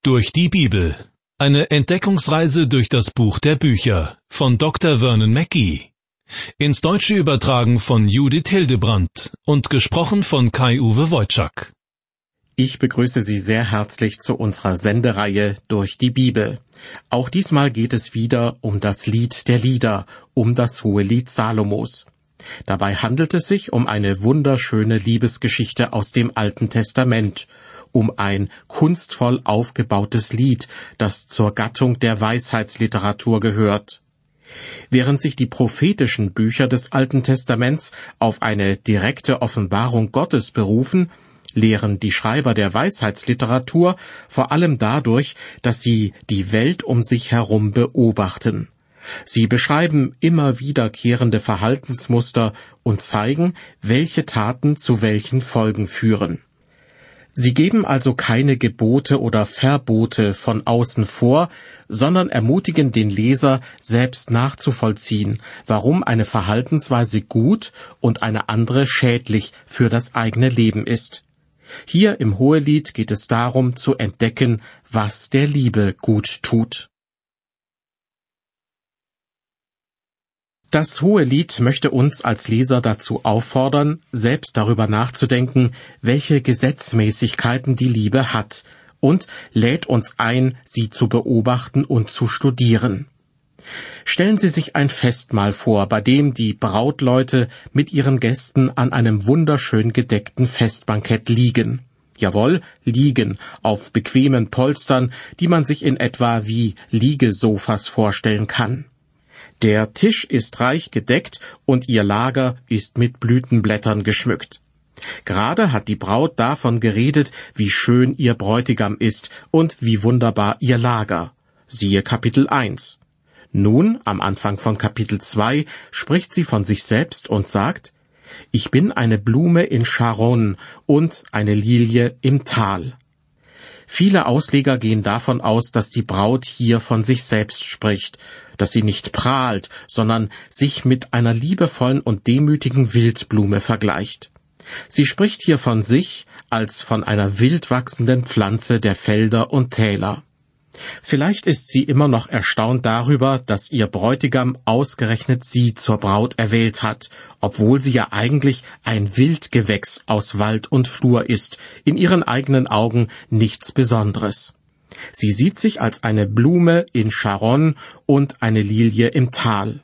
Durch die Bibel. Eine Entdeckungsreise durch das Buch der Bücher von Dr. Vernon Mackey. Ins Deutsche übertragen von Judith Hildebrandt und gesprochen von Kai-Uwe Wojczak. Ich begrüße Sie sehr herzlich zu unserer Sendereihe Durch die Bibel. Auch diesmal geht es wieder um das Lied der Lieder, um das Hohelied Salomos. Dabei handelt es sich um eine wunderschöne Liebesgeschichte aus dem Alten Testament, um ein kunstvoll aufgebautes Lied, das zur Gattung der Weisheitsliteratur gehört. Während sich die prophetischen Bücher des Alten Testaments auf eine direkte Offenbarung Gottes berufen, lehren die Schreiber der Weisheitsliteratur vor allem dadurch, dass sie die Welt um sich herum beobachten. Sie beschreiben immer wiederkehrende Verhaltensmuster und zeigen, welche Taten zu welchen Folgen führen. Sie geben also keine Gebote oder Verbote von außen vor, sondern ermutigen den Leser, selbst nachzuvollziehen, warum eine Verhaltensweise gut und eine andere schädlich für das eigene Leben ist. Hier im Hohelied geht es darum, zu entdecken, was der Liebe gut tut. Das Hohelied möchte uns als Leser dazu auffordern, selbst darüber nachzudenken, welche Gesetzmäßigkeiten die Liebe hat, und lädt uns ein, sie zu beobachten und zu studieren. Stellen Sie sich ein Festmahl vor, bei dem die Brautleute mit ihren Gästen an einem wunderschön gedeckten Festbankett liegen. Jawohl, liegen, auf bequemen Polstern, die man sich in etwa wie Liegesofas vorstellen kann. Der Tisch ist reich gedeckt und ihr Lager ist mit Blütenblättern geschmückt. Gerade hat die Braut davon geredet, wie schön ihr Bräutigam ist und wie wunderbar ihr Lager. Siehe Kapitel 1. Nun, am Anfang von Kapitel 2, spricht sie von sich selbst und sagt: Ich bin eine Blume in Scharon und eine Lilie im Tal. Viele Ausleger gehen davon aus, dass die Braut hier von sich selbst spricht, dass sie nicht prahlt, sondern sich mit einer liebevollen und demütigen Wildblume vergleicht. Sie spricht hier von sich als von einer wild wachsenden Pflanze der Felder und Täler. Vielleicht ist sie immer noch erstaunt darüber, dass ihr Bräutigam ausgerechnet sie zur Braut erwählt hat, obwohl sie ja eigentlich ein Wildgewächs aus Wald und Flur ist, in ihren eigenen Augen nichts Besonderes. Sie sieht sich als eine Blume in Scharon und eine Lilie im Tal.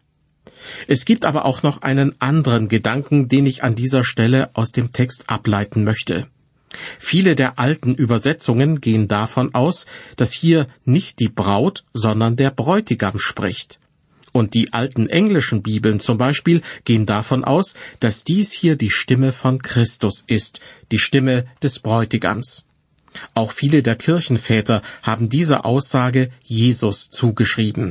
Es gibt aber auch noch einen anderen Gedanken, den ich an dieser Stelle aus dem Text ableiten möchte. Viele der alten Übersetzungen gehen davon aus, dass hier nicht die Braut, sondern der Bräutigam spricht. Und die alten englischen Bibeln zum Beispiel gehen davon aus, dass dies hier die Stimme von Christus ist, die Stimme des Bräutigams. Auch viele der Kirchenväter haben diese Aussage Jesus zugeschrieben.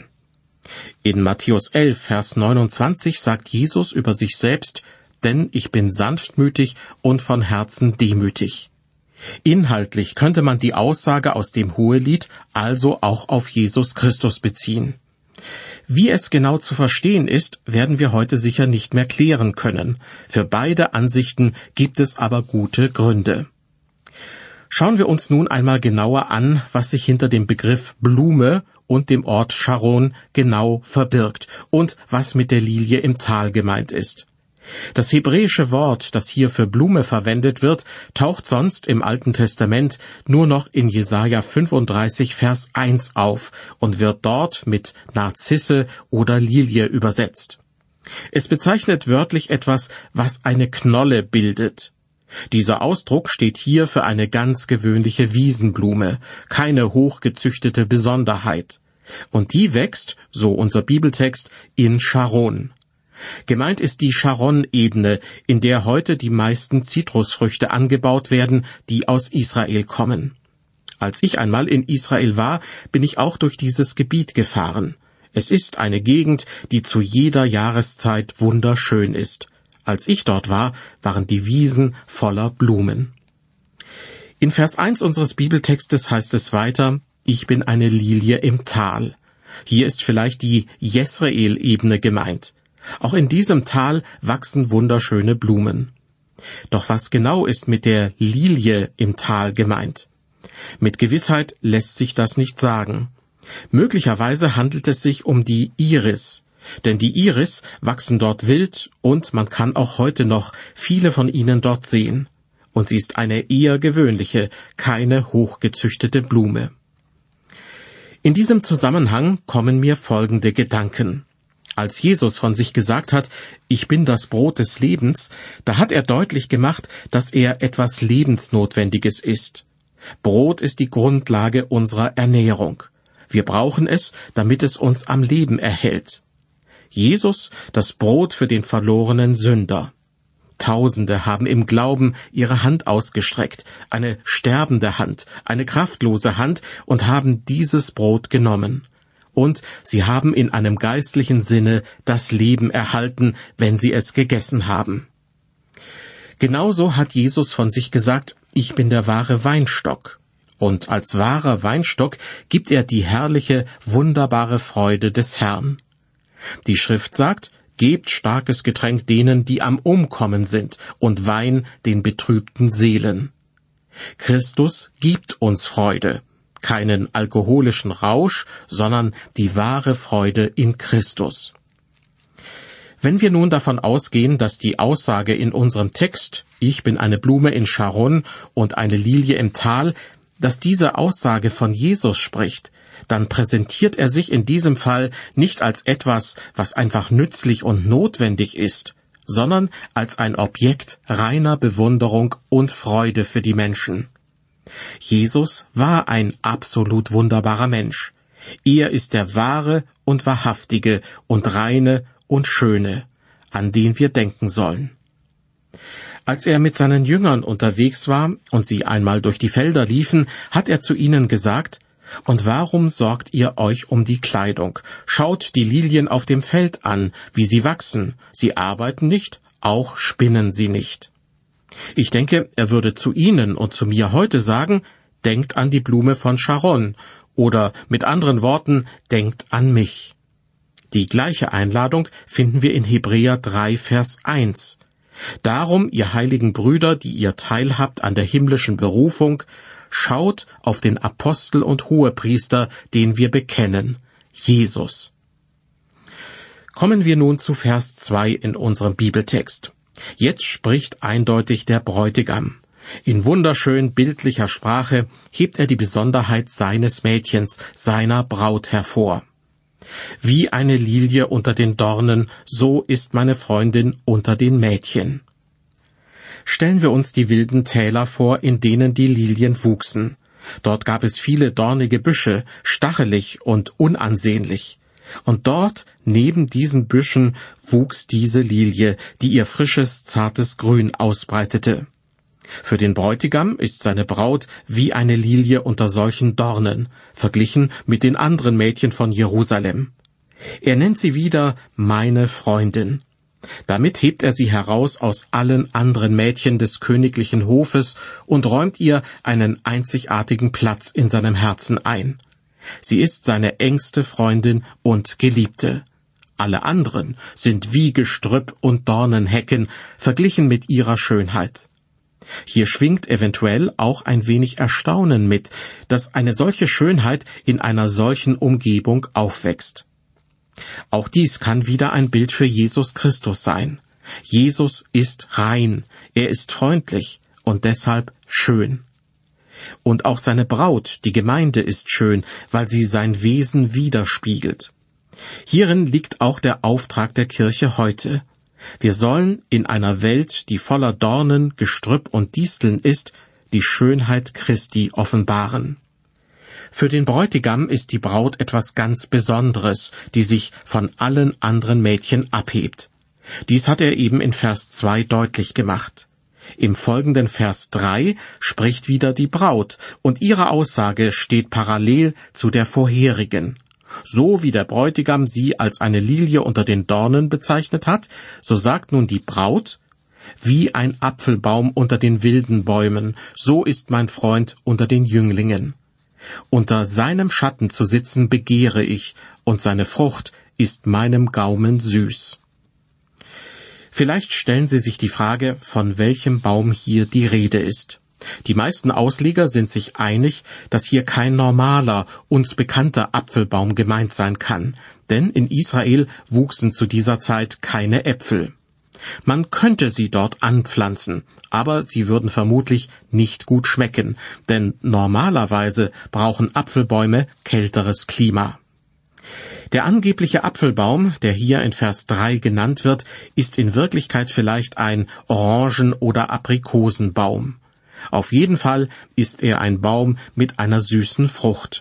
In Matthäus 11, Vers 29 sagt Jesus über sich selbst: Denn ich bin sanftmütig und von Herzen demütig. Inhaltlich könnte man die Aussage aus dem Hohelied also auch auf Jesus Christus beziehen. Wie es genau zu verstehen ist, werden wir heute sicher nicht mehr klären können. Für beide Ansichten gibt es aber gute Gründe. Schauen wir uns nun einmal genauer an, was sich hinter dem Begriff Blume und dem Ort Scharon genau verbirgt und was mit der Lilie im Tal gemeint ist. Das hebräische Wort, das hier für Blume verwendet wird, taucht sonst im Alten Testament nur noch in Jesaja 35, Vers 1 auf und wird dort mit Narzisse oder Lilie übersetzt. Es bezeichnet wörtlich etwas, was eine Knolle bildet. Dieser Ausdruck steht hier für eine ganz gewöhnliche Wiesenblume, keine hochgezüchtete Besonderheit. Und die wächst, so unser Bibeltext, in Scharon. Gemeint ist die Scharon-Ebene, in der heute die meisten Zitrusfrüchte angebaut werden, die aus Israel kommen. Als ich einmal in Israel war, bin ich auch durch dieses Gebiet gefahren. Es ist eine Gegend, die zu jeder Jahreszeit wunderschön ist. Als ich dort war, waren die Wiesen voller Blumen. In Vers 1 unseres Bibeltextes heißt es weiter: Ich bin eine Lilie im Tal. Hier ist vielleicht die Jesreel-Ebene gemeint. Auch in diesem Tal wachsen wunderschöne Blumen. Doch was genau ist mit der Lilie im Tal gemeint? Mit Gewissheit lässt sich das nicht sagen. Möglicherweise handelt es sich um die Iris, denn die Iris wachsen dort wild und man kann auch heute noch viele von ihnen dort sehen. Und sie ist eine eher gewöhnliche, keine hochgezüchtete Blume. In diesem Zusammenhang kommen mir folgende Gedanken. Als Jesus von sich gesagt hat, ich bin das Brot des Lebens, da hat er deutlich gemacht, dass er etwas Lebensnotwendiges ist. Brot ist die Grundlage unserer Ernährung. Wir brauchen es, damit es uns am Leben erhält. Jesus, das Brot für den verlorenen Sünder. Tausende haben im Glauben ihre Hand ausgestreckt, eine sterbende Hand, eine kraftlose Hand, und haben dieses Brot genommen. Und sie haben in einem geistlichen Sinne das Leben erhalten, wenn sie es gegessen haben. Genauso hat Jesus von sich gesagt, ich bin der wahre Weinstock. Und als wahrer Weinstock gibt er die herrliche, wunderbare Freude des Herrn. Die Schrift sagt, gebt starkes Getränk denen, die am Umkommen sind, und Wein den betrübten Seelen. Christus gibt uns Freude, keinen alkoholischen Rausch, sondern die wahre Freude in Christus. Wenn wir nun davon ausgehen, dass die Aussage in unserem Text, ich bin eine Blume in Sharon und eine Lilie im Tal, dass diese Aussage von Jesus spricht, dann präsentiert er sich in diesem Fall nicht als etwas, was einfach nützlich und notwendig ist, sondern als ein Objekt reiner Bewunderung und Freude für die Menschen. Jesus war ein absolut wunderbarer Mensch. Er ist der wahre und wahrhaftige und reine und schöne, an den wir denken sollen. Als er mit seinen Jüngern unterwegs war und sie einmal durch die Felder liefen, hat er zu ihnen gesagt, »Und warum sorgt ihr euch um die Kleidung? Schaut die Lilien auf dem Feld an, wie sie wachsen. Sie arbeiten nicht, auch spinnen sie nicht.« Ich denke, er würde zu Ihnen und zu mir heute sagen, denkt an die Blume von Sharon, oder mit anderen Worten, denkt an mich. Die gleiche Einladung finden wir in Hebräer 3, Vers 1. Darum, ihr heiligen Brüder, die ihr teilhabt an der himmlischen Berufung, schaut auf den Apostel und Hohepriester, den wir bekennen, Jesus. Kommen wir nun zu Vers 2 in unserem Bibeltext. Jetzt spricht eindeutig der Bräutigam. In wunderschön bildlicher Sprache hebt er die Besonderheit seines Mädchens, seiner Braut hervor. Wie eine Lilie unter den Dornen, so ist meine Freundin unter den Mädchen. Stellen wir uns die wilden Täler vor, in denen die Lilien wuchsen. Dort gab es viele dornige Büsche, stachelig und unansehnlich. Und dort, neben diesen Büschen, wuchs diese Lilie, die ihr frisches, zartes Grün ausbreitete. Für den Bräutigam ist seine Braut wie eine Lilie unter solchen Dornen, verglichen mit den anderen Mädchen von Jerusalem. Er nennt sie wieder meine Freundin. Damit hebt er sie heraus aus allen anderen Mädchen des königlichen Hofes und räumt ihr einen einzigartigen Platz in seinem Herzen ein. Sie ist seine engste Freundin und Geliebte. Alle anderen sind wie Gestrüpp und Dornenhecken, verglichen mit ihrer Schönheit. Hier schwingt eventuell auch ein wenig Erstaunen mit, dass eine solche Schönheit in einer solchen Umgebung aufwächst. Auch dies kann wieder ein Bild für Jesus Christus sein. Jesus ist rein, er ist freundlich und deshalb schön. Und auch seine Braut, die Gemeinde, ist schön, weil sie sein Wesen widerspiegelt. Hierin liegt auch der Auftrag der Kirche heute. Wir sollen in einer Welt, die voller Dornen, Gestrüpp und Disteln ist, die Schönheit Christi offenbaren. Für den Bräutigam ist die Braut etwas ganz Besonderes, die sich von allen anderen Mädchen abhebt. Dies hat er eben in Vers 2 deutlich gemacht. Im folgenden Vers 3 spricht wieder die Braut, und ihre Aussage steht parallel zu der vorherigen. So wie der Bräutigam sie als eine Lilie unter den Dornen bezeichnet hat, so sagt nun die Braut, wie ein Apfelbaum unter den wilden Bäumen, so ist mein Freund unter den Jünglingen. Unter seinem Schatten zu sitzen begehre ich, und seine Frucht ist meinem Gaumen süß. Vielleicht stellen Sie sich die Frage, von welchem Baum hier die Rede ist. Die meisten Ausleger sind sich einig, dass hier kein normaler, uns bekannter Apfelbaum gemeint sein kann, denn in Israel wuchsen zu dieser Zeit keine Äpfel. Man könnte sie dort anpflanzen, aber sie würden vermutlich nicht gut schmecken, denn normalerweise brauchen Apfelbäume kälteres Klima. Der angebliche Apfelbaum, der hier in Vers 3 genannt wird, ist in Wirklichkeit vielleicht ein Orangen- oder Aprikosenbaum. Auf jeden Fall ist er ein Baum mit einer süßen Frucht.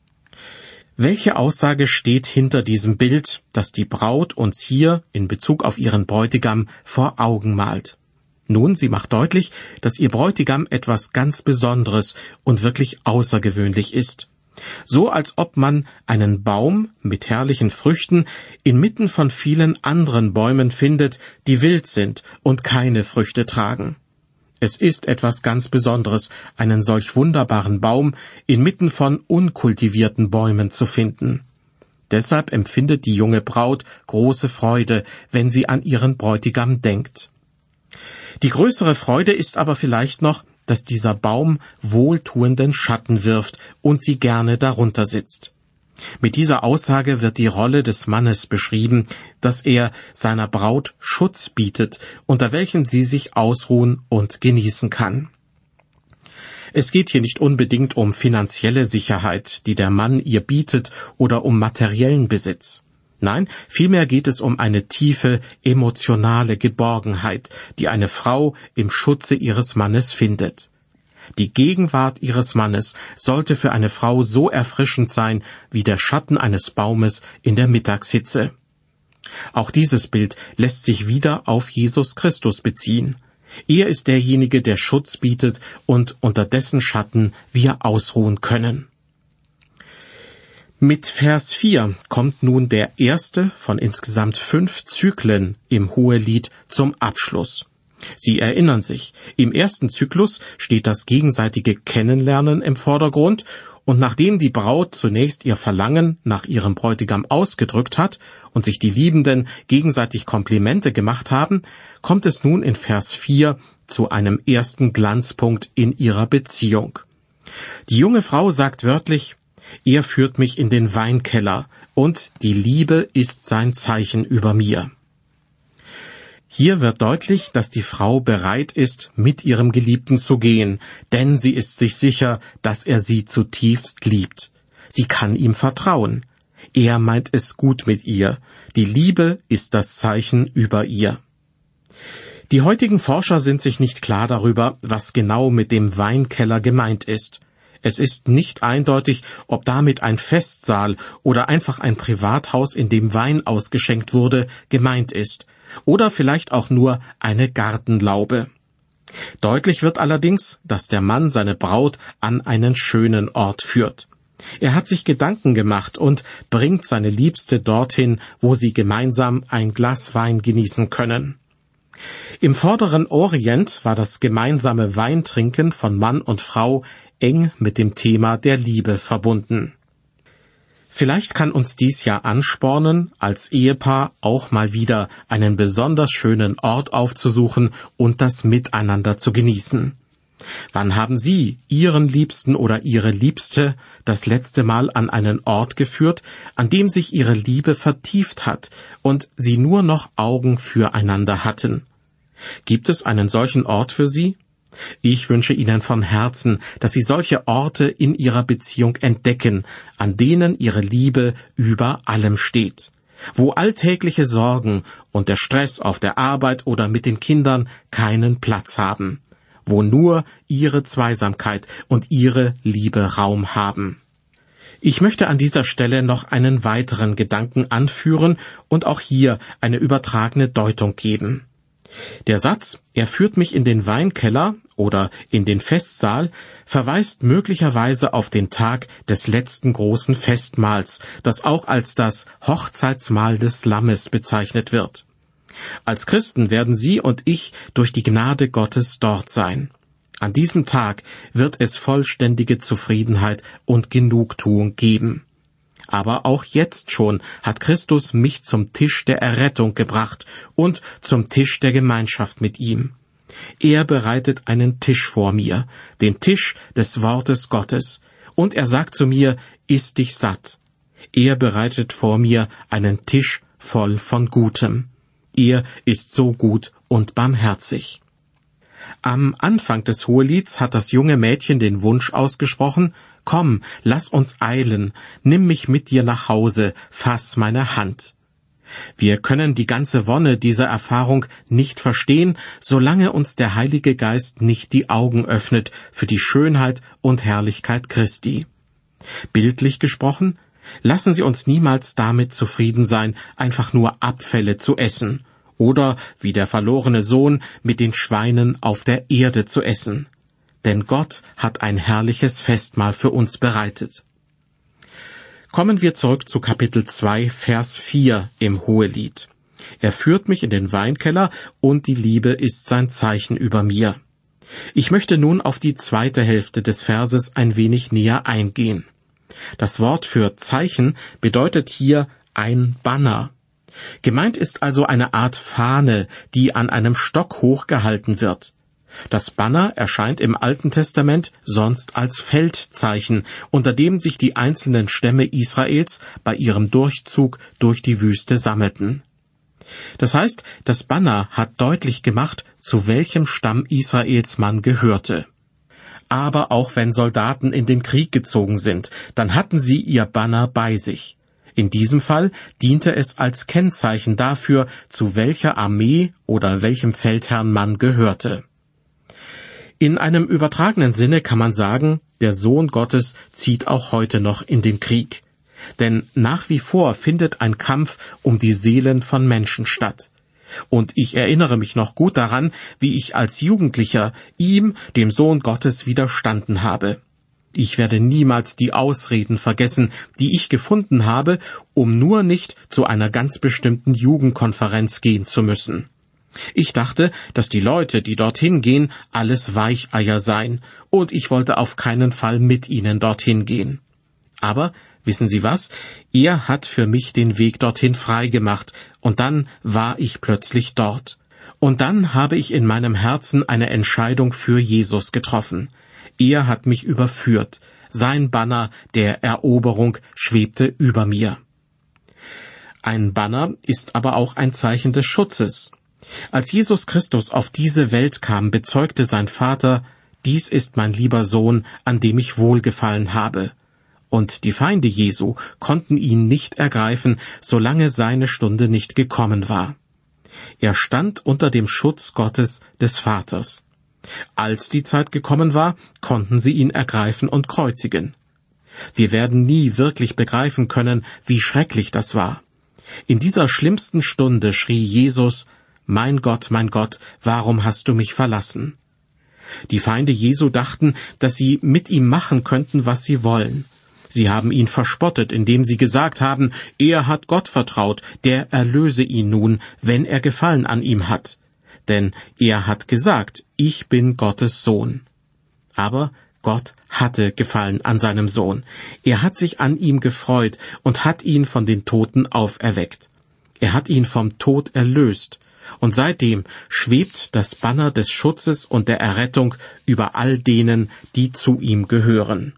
Welche Aussage steht hinter diesem Bild, das die Braut uns hier in Bezug auf ihren Bräutigam vor Augen malt? Nun, sie macht deutlich, dass ihr Bräutigam etwas ganz Besonderes und wirklich außergewöhnlich ist. So als ob man einen Baum mit herrlichen Früchten inmitten von vielen anderen Bäumen findet, die wild sind und keine Früchte tragen. Es ist etwas ganz Besonderes, einen solch wunderbaren Baum inmitten von unkultivierten Bäumen zu finden. Deshalb empfindet die junge Braut große Freude, wenn sie an ihren Bräutigam denkt. Die größere Freude ist aber vielleicht noch, dass dieser Baum wohltuenden Schatten wirft und sie gerne darunter sitzt. Mit dieser Aussage wird die Rolle des Mannes beschrieben, dass er seiner Braut Schutz bietet, unter welchem sie sich ausruhen und genießen kann. Es geht hier nicht unbedingt um finanzielle Sicherheit, die der Mann ihr bietet, oder um materiellen Besitz. Nein, vielmehr geht es um eine tiefe, emotionale Geborgenheit, die eine Frau im Schutze ihres Mannes findet. Die Gegenwart ihres Mannes sollte für eine Frau so erfrischend sein wie der Schatten eines Baumes in der Mittagshitze. Auch dieses Bild lässt sich wieder auf Jesus Christus beziehen. Er ist derjenige, der Schutz bietet und unter dessen Schatten wir ausruhen können. Mit Vers 4 kommt nun der erste von insgesamt 5 Zyklen im Hohelied zum Abschluss. Sie erinnern sich, im ersten Zyklus steht das gegenseitige Kennenlernen im Vordergrund, und nachdem die Braut zunächst ihr Verlangen nach ihrem Bräutigam ausgedrückt hat und sich die Liebenden gegenseitig Komplimente gemacht haben, kommt es nun in Vers 4 zu einem ersten Glanzpunkt in ihrer Beziehung. Die junge Frau sagt wörtlich: Er führt mich in den Weinkeller, und die Liebe ist sein Zeichen über mir. Hier wird deutlich, dass die Frau bereit ist, mit ihrem Geliebten zu gehen, denn sie ist sich sicher, dass er sie zutiefst liebt. Sie kann ihm vertrauen. Er meint es gut mit ihr. Die Liebe ist das Zeichen über ihr. Die heutigen Forscher sind sich nicht klar darüber, was genau mit dem Weinkeller gemeint ist. Es ist nicht eindeutig, ob damit ein Festsaal oder einfach ein Privathaus, in dem Wein ausgeschenkt wurde, gemeint ist. Oder vielleicht auch nur eine Gartenlaube. Deutlich wird allerdings, dass der Mann seine Braut an einen schönen Ort führt. Er hat sich Gedanken gemacht und bringt seine Liebste dorthin, wo sie gemeinsam ein Glas Wein genießen können. Im vorderen Orient war das gemeinsame Weintrinken von Mann und Frau eng mit dem Thema der Liebe verbunden. Vielleicht kann uns dies ja anspornen, als Ehepaar auch mal wieder einen besonders schönen Ort aufzusuchen und das Miteinander zu genießen. Wann haben Sie Ihren Liebsten oder Ihre Liebste das letzte Mal an einen Ort geführt, an dem sich Ihre Liebe vertieft hat und Sie nur noch Augen füreinander hatten? Gibt es einen solchen Ort für Sie? Ich wünsche Ihnen von Herzen, dass Sie solche Orte in Ihrer Beziehung entdecken, an denen Ihre Liebe über allem steht, wo alltägliche Sorgen und der Stress auf der Arbeit oder mit den Kindern keinen Platz haben, wo nur Ihre Zweisamkeit und Ihre Liebe Raum haben. Ich möchte an dieser Stelle noch einen weiteren Gedanken anführen und auch hier eine übertragene Deutung geben. Der Satz, er führt mich in den Weinkeller oder in den Festsaal, verweist möglicherweise auf den Tag des letzten großen Festmahls, das auch als das Hochzeitsmahl des Lammes bezeichnet wird. Als Christen werden Sie und ich durch die Gnade Gottes dort sein. An diesem Tag wird es vollständige Zufriedenheit und Genugtuung geben. Aber auch jetzt schon hat Christus mich zum Tisch der Errettung gebracht und zum Tisch der Gemeinschaft mit ihm. Er bereitet einen Tisch vor mir, den Tisch des Wortes Gottes, und er sagt zu mir, iss dich satt. Er bereitet vor mir einen Tisch voll von Gutem. Er ist so gut und barmherzig. Am Anfang des Hohelieds hat das junge Mädchen den Wunsch ausgesprochen, komm, lass uns eilen, nimm mich mit dir nach Hause, fass meine Hand. Wir können die ganze Wonne dieser Erfahrung nicht verstehen, solange uns der Heilige Geist nicht die Augen öffnet für die Schönheit und Herrlichkeit Christi. Bildlich gesprochen, lassen Sie uns niemals damit zufrieden sein, einfach nur Abfälle zu essen oder, wie der verlorene Sohn, mit den Schweinen auf der Erde zu essen. Denn Gott hat ein herrliches Festmahl für uns bereitet. Kommen wir zurück zu Kapitel 2, Vers 4 im Hohelied. Er führt mich in den Weinkeller, und die Liebe ist sein Zeichen über mir. Ich möchte nun auf die zweite Hälfte des Verses ein wenig näher eingehen. Das Wort für Zeichen bedeutet hier ein Banner. Gemeint ist also eine Art Fahne, die an einem Stock hochgehalten wird. Das Banner erscheint im Alten Testament sonst als Feldzeichen, unter dem sich die einzelnen Stämme Israels bei ihrem Durchzug durch die Wüste sammelten. Das heißt, das Banner hat deutlich gemacht, zu welchem Stamm Israels man gehörte. Aber auch wenn Soldaten in den Krieg gezogen sind, dann hatten sie ihr Banner bei sich. In diesem Fall diente es als Kennzeichen dafür, zu welcher Armee oder welchem Feldherrn man gehörte. In einem übertragenen Sinne kann man sagen, der Sohn Gottes zieht auch heute noch in den Krieg. Denn nach wie vor findet ein Kampf um die Seelen von Menschen statt. Und ich erinnere mich noch gut daran, wie ich als Jugendlicher ihm, dem Sohn Gottes, widerstanden habe. Ich werde niemals die Ausreden vergessen, die ich gefunden habe, um nur nicht zu einer ganz bestimmten Jugendkonferenz gehen zu müssen. Ich dachte, dass die Leute, die dorthin gehen, alles Weicheier seien, und ich wollte auf keinen Fall mit ihnen dorthin gehen. Aber, wissen Sie was? Er hat für mich den Weg dorthin freigemacht, und dann war ich plötzlich dort. Und dann habe ich in meinem Herzen eine Entscheidung für Jesus getroffen. Er hat mich überführt. Sein Banner der Eroberung schwebte über mir. Ein Banner ist aber auch ein Zeichen des Schutzes. Als Jesus Christus auf diese Welt kam, bezeugte sein Vater, dies ist mein lieber Sohn, an dem ich wohlgefallen habe. Und die Feinde Jesu konnten ihn nicht ergreifen, solange seine Stunde nicht gekommen war. Er stand unter dem Schutz Gottes des Vaters. Als die Zeit gekommen war, konnten sie ihn ergreifen und kreuzigen. Wir werden nie wirklich begreifen können, wie schrecklich das war. In dieser schlimmsten Stunde schrie Jesus, mein Gott, warum hast du mich verlassen? Die Feinde Jesu dachten, dass sie mit ihm machen könnten, was sie wollen. Sie haben ihn verspottet, indem sie gesagt haben, er hat Gott vertraut, der erlöse ihn nun, wenn er Gefallen an ihm hat. Denn er hat gesagt, ich bin Gottes Sohn. Aber Gott hatte Gefallen an seinem Sohn. Er hat sich an ihm gefreut und hat ihn von den Toten auferweckt. Er hat ihn vom Tod erlöst. Und seitdem schwebt das Banner des Schutzes und der Errettung über all denen, die zu ihm gehören.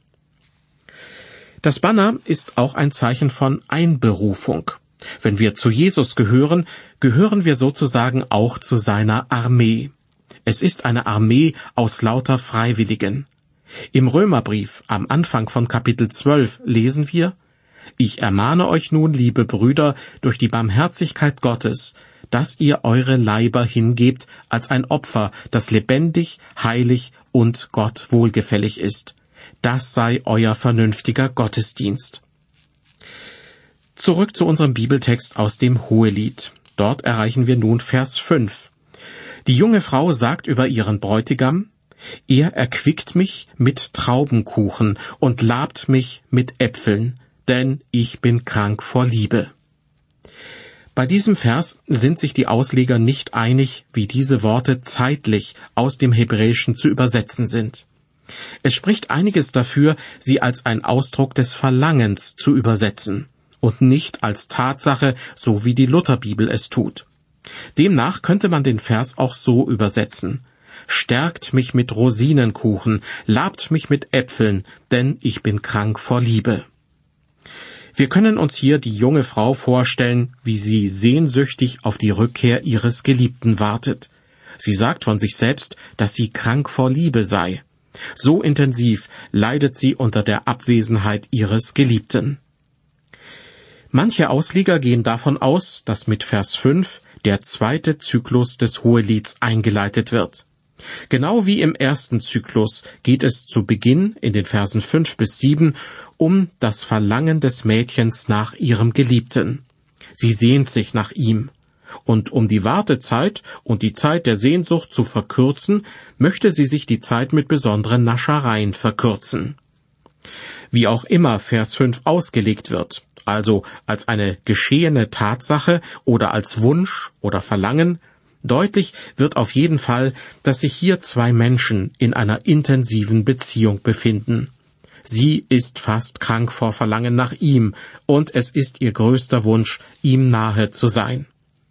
Das Banner ist auch ein Zeichen von Einberufung. Wenn wir zu Jesus gehören, gehören wir sozusagen auch zu seiner Armee. Es ist eine Armee aus lauter Freiwilligen. Im Römerbrief am Anfang von Kapitel 12 lesen wir, Ich ermahne euch nun, liebe Brüder, durch die Barmherzigkeit Gottes, dass ihr eure Leiber hingebt als ein Opfer, das lebendig, heilig und Gott wohlgefällig ist. Das sei euer vernünftiger Gottesdienst. Zurück zu unserem Bibeltext aus dem Hohelied. Dort erreichen wir nun Vers 5. Die junge Frau sagt über ihren Bräutigam, er erquickt mich mit Traubenkuchen und labt mich mit Äpfeln, denn ich bin krank vor Liebe. Bei diesem Vers sind sich die Ausleger nicht einig, wie diese Worte zeitlich aus dem Hebräischen zu übersetzen sind. Es spricht einiges dafür, sie als ein Ausdruck des Verlangens zu übersetzen und nicht als Tatsache, so wie die Lutherbibel es tut. Demnach könnte man den Vers auch so übersetzen. stärkt mich mit Rosinenkuchen, labt mich mit Äpfeln, denn ich bin krank vor Liebe. Wir können uns hier die junge Frau vorstellen, wie sie sehnsüchtig auf die Rückkehr ihres Geliebten wartet. Sie sagt von sich selbst, dass sie krank vor Liebe sei. So intensiv leidet sie unter der Abwesenheit ihres Geliebten. Manche Ausleger gehen davon aus, dass mit Vers 5 der zweite Zyklus des Hohelieds eingeleitet wird. Genau wie im ersten Zyklus geht es zu Beginn in den Versen 5 bis 7 um das Verlangen des Mädchens nach ihrem Geliebten. Sie sehnt sich nach ihm. Und um die Wartezeit und die Zeit der Sehnsucht zu verkürzen, möchte sie sich die Zeit mit besonderen Naschereien verkürzen. Wie auch immer Vers 5 ausgelegt wird, also als eine geschehene Tatsache oder als Wunsch oder Verlangen, deutlich wird auf jeden Fall, dass sich hier zwei Menschen in einer intensiven Beziehung befinden. Sie ist fast krank vor Verlangen nach ihm, und es ist ihr größter Wunsch, ihm nahe zu sein.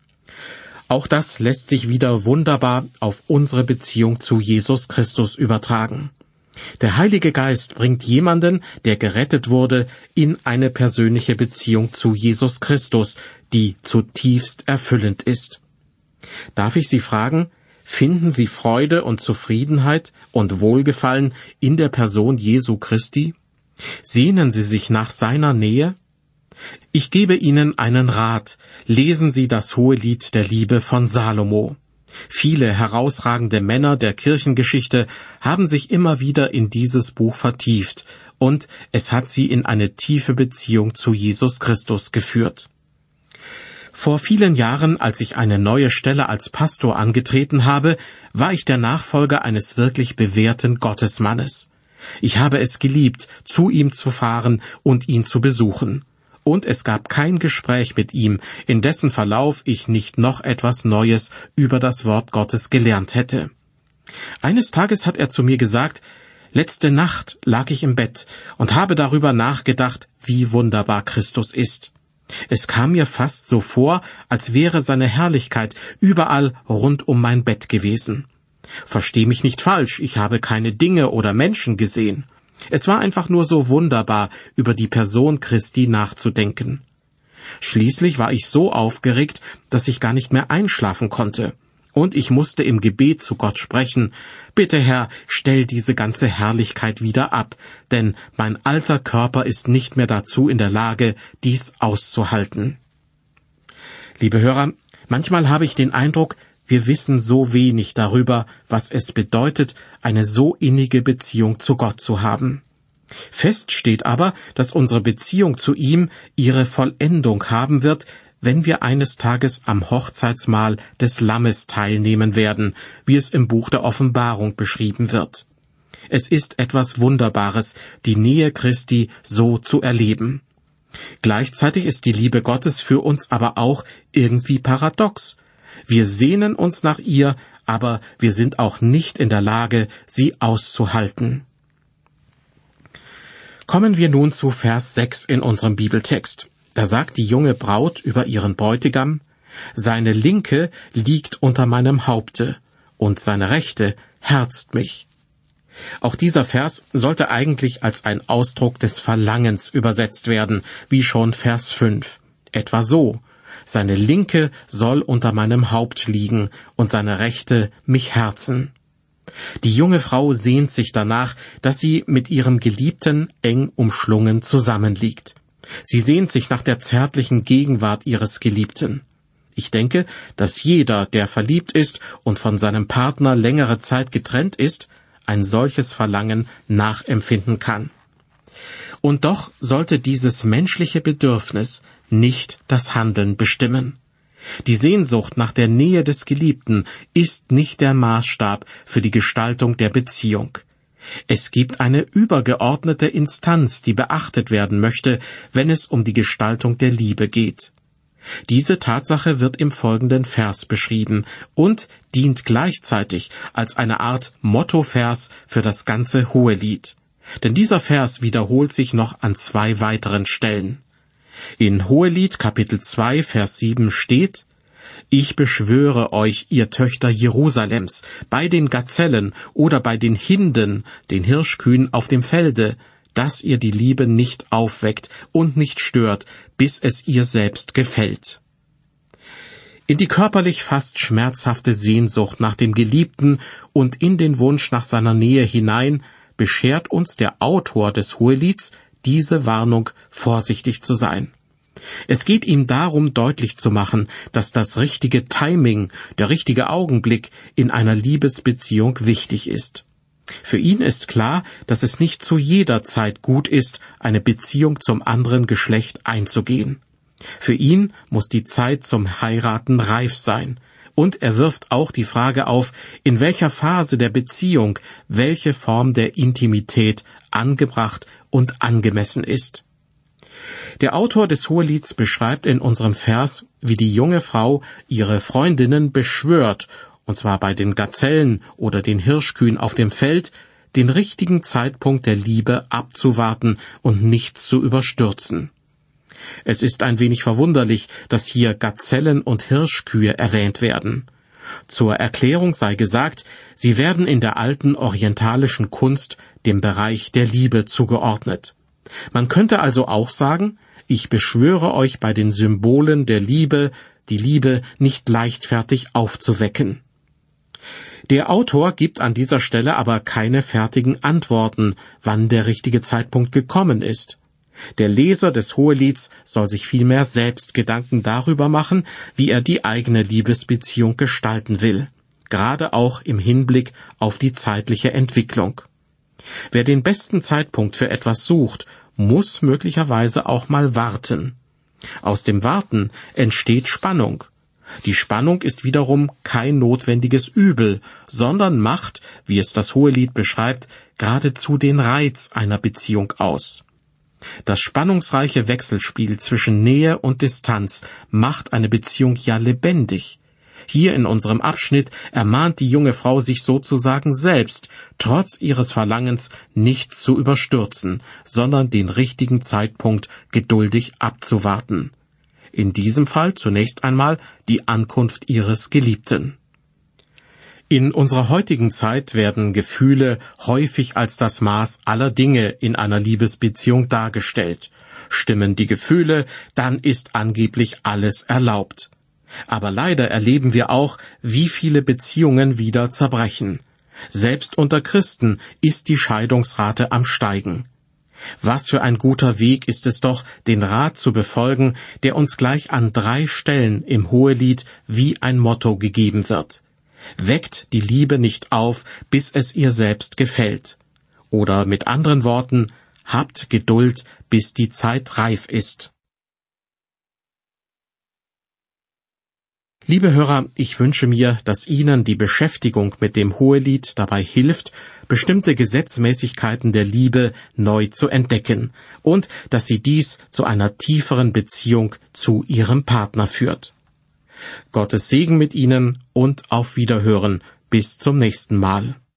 Auch das lässt sich wieder wunderbar auf unsere Beziehung zu Jesus Christus übertragen. Der Heilige Geist bringt jemanden, der gerettet wurde, in eine persönliche Beziehung zu Jesus Christus, die zutiefst erfüllend ist. Darf ich Sie fragen, finden Sie Freude und Zufriedenheit und Wohlgefallen in der Person Jesu Christi? Sehnen Sie sich nach seiner Nähe? Ich gebe Ihnen einen Rat. Lesen Sie das Hohelied der Liebe von Salomo. Viele herausragende Männer der Kirchengeschichte haben sich immer wieder in dieses Buch vertieft, und es hat sie in eine tiefe Beziehung zu Jesus Christus geführt. Vor vielen Jahren, als ich eine neue Stelle als Pastor angetreten habe, war ich der Nachfolger eines wirklich bewährten Gottesmannes. Ich habe es geliebt, zu ihm zu fahren und ihn zu besuchen. Und es gab kein Gespräch mit ihm, in dessen Verlauf ich nicht noch etwas Neues über das Wort Gottes gelernt hätte. Eines Tages hat er zu mir gesagt, letzte Nacht lag ich im Bett und habe darüber nachgedacht, wie wunderbar Christus ist. Es kam mir fast so vor, als wäre seine Herrlichkeit überall rund um mein Bett gewesen. Versteh mich nicht falsch, ich habe keine Dinge oder Menschen gesehen. Es war einfach nur so wunderbar, über die Person Christi nachzudenken. Schließlich war ich so aufgeregt, dass ich gar nicht mehr einschlafen konnte. Und ich musste im Gebet zu Gott sprechen, bitte Herr, stell diese ganze Herrlichkeit wieder ab, denn mein alter Körper ist nicht mehr dazu in der Lage, dies auszuhalten. Liebe Hörer, manchmal habe ich den Eindruck, wir wissen so wenig darüber, was es bedeutet, eine so innige Beziehung zu Gott zu haben. Fest steht aber, dass unsere Beziehung zu ihm ihre Vollendung haben wird, wenn wir eines Tages am Hochzeitsmahl des Lammes teilnehmen werden, wie es im Buch der Offenbarung beschrieben wird. Es ist etwas Wunderbares, die Nähe Christi so zu erleben. Gleichzeitig ist die Liebe Gottes für uns aber auch irgendwie paradox. Wir sehnen uns nach ihr, aber wir sind auch nicht in der Lage, sie auszuhalten. Kommen wir nun zu Vers 6 in unserem Bibeltext. Da sagt die junge Braut über ihren Bräutigam, seine Linke liegt unter meinem Haupte, und seine Rechte herzt mich. Auch dieser Vers sollte eigentlich als ein Ausdruck des Verlangens übersetzt werden, wie schon Vers 5. Etwa so: Seine Linke soll unter meinem Haupt liegen und seine Rechte mich herzen. Die junge Frau sehnt sich danach, dass sie mit ihrem Geliebten eng umschlungen zusammenliegt. Sie sehnt sich nach der zärtlichen Gegenwart ihres Geliebten. Ich denke, dass jeder, der verliebt ist und von seinem Partner längere Zeit getrennt ist, ein solches Verlangen nachempfinden kann. Und doch sollte dieses menschliche Bedürfnis nicht das Handeln bestimmen. Die Sehnsucht nach der Nähe des Geliebten ist nicht der Maßstab für die Gestaltung der Beziehung. Es gibt eine übergeordnete Instanz, die beachtet werden möchte, wenn es um die Gestaltung der Liebe geht. Diese Tatsache wird im folgenden Vers beschrieben und dient gleichzeitig als eine Art Mottovers für das ganze Hohelied. Denn dieser Vers wiederholt sich noch an 2 weiteren Stellen. In Hohelied Kapitel 2, Vers 7 steht: Ich beschwöre euch, ihr Töchter Jerusalems, bei den Gazellen oder bei den Hinden, den Hirschkühen auf dem Felde, dass ihr die Liebe nicht aufweckt und nicht stört, bis es ihr selbst gefällt. In die körperlich fast schmerzhafte Sehnsucht nach dem Geliebten und in den Wunsch nach seiner Nähe hinein beschert uns der Autor des Hohelieds diese Warnung, vorsichtig zu sein. Es geht ihm darum, deutlich zu machen, dass das richtige Timing, der richtige Augenblick in einer Liebesbeziehung wichtig ist. Für ihn ist klar, dass es nicht zu jeder Zeit gut ist, eine Beziehung zum anderen Geschlecht einzugehen. Für ihn muss die Zeit zum Heiraten reif sein. Und er wirft auch die Frage auf, in welcher Phase der Beziehung welche Form der Intimität angebracht und angemessen ist. Der Autor des Hohelieds beschreibt in unserem Vers, wie die junge Frau ihre Freundinnen beschwört, und zwar bei den Gazellen oder den Hirschkühen auf dem Feld, den richtigen Zeitpunkt der Liebe abzuwarten und nichts zu überstürzen. Es ist ein wenig verwunderlich, dass hier Gazellen und Hirschkühe erwähnt werden. Zur Erklärung sei gesagt, sie werden in der alten orientalischen Kunst dem Bereich der Liebe zugeordnet. Man könnte also auch sagen, ich beschwöre euch bei den Symbolen der Liebe, die Liebe nicht leichtfertig aufzuwecken. Der Autor gibt an dieser Stelle aber keine fertigen Antworten, wann der richtige Zeitpunkt gekommen ist. Der Leser des Hohelieds soll sich vielmehr selbst Gedanken darüber machen, wie er die eigene Liebesbeziehung gestalten will, gerade auch im Hinblick auf die zeitliche Entwicklung. Wer den besten Zeitpunkt für etwas sucht, muss möglicherweise auch mal warten. Aus dem Warten entsteht Spannung. Die Spannung ist wiederum kein notwendiges Übel, sondern macht, wie es das Hohelied beschreibt, geradezu den Reiz einer Beziehung aus. Das spannungsreiche Wechselspiel zwischen Nähe und Distanz macht eine Beziehung ja lebendig. Hier in unserem Abschnitt ermahnt die junge Frau sich sozusagen selbst, trotz ihres Verlangens nichts zu überstürzen, sondern den richtigen Zeitpunkt geduldig abzuwarten. In diesem Fall zunächst einmal die Ankunft ihres Geliebten. In unserer heutigen Zeit werden Gefühle häufig als das Maß aller Dinge in einer Liebesbeziehung dargestellt. Stimmen die Gefühle, dann ist angeblich alles erlaubt. Aber leider erleben wir auch, wie viele Beziehungen wieder zerbrechen. Selbst unter Christen ist die Scheidungsrate am Steigen. Was für ein guter Weg ist es doch, den Rat zu befolgen, der uns gleich an 3 Stellen im Hohelied wie ein Motto gegeben wird. Weckt die Liebe nicht auf, bis es ihr selbst gefällt. Oder mit anderen Worten, habt Geduld, bis die Zeit reif ist. Liebe Hörer, ich wünsche mir, dass Ihnen die Beschäftigung mit dem Hohelied dabei hilft, bestimmte Gesetzmäßigkeiten der Liebe neu zu entdecken und dass Sie dies zu einer tieferen Beziehung zu Ihrem Partner führt. Gottes Segen mit Ihnen und auf Wiederhören. Bis zum nächsten Mal.